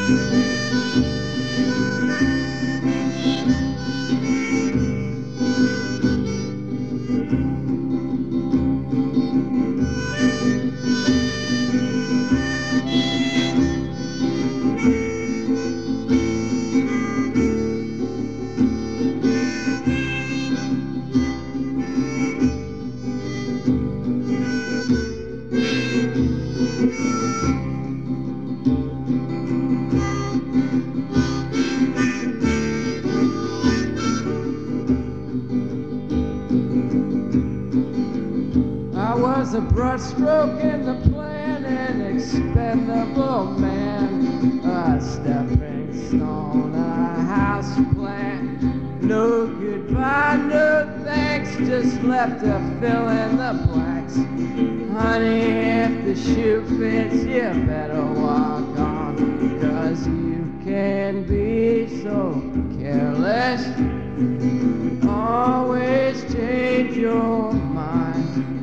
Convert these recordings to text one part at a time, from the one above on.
I was a brushstroke in the plan, an expendable man, a stepping stone, a house plant. No goodbye, no thanks, just left to fill in the blanks. Honey, if the shoe fits, you better walk on, 'cause you can be so careless. Always change your mind.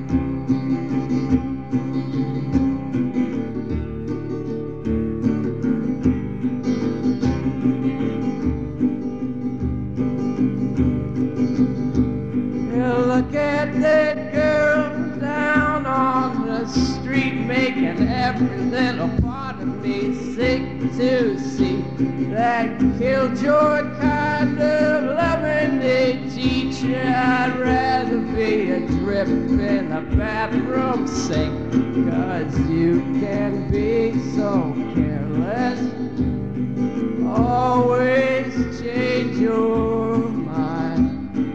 Look at that girl down on the street, making every little part of me sick to see. That killjoy kind of loving they teach you. I'd rather be a drip in a bathroom sink, 'cause you can be so careless. Always change your mind.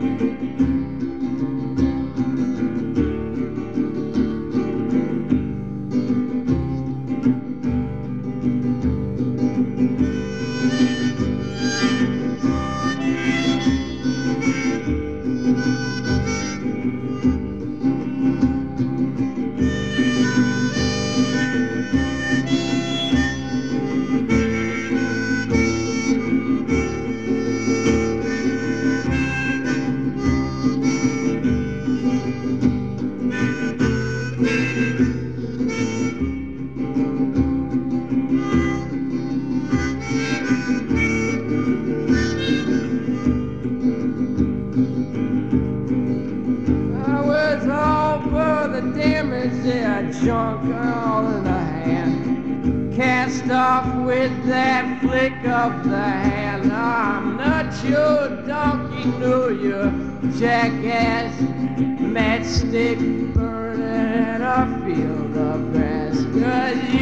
Junk all in the hand, cast off with that flick of the hand. I'm not your donkey, no, you're jackass, matchstick burning in a field of grass, 'cause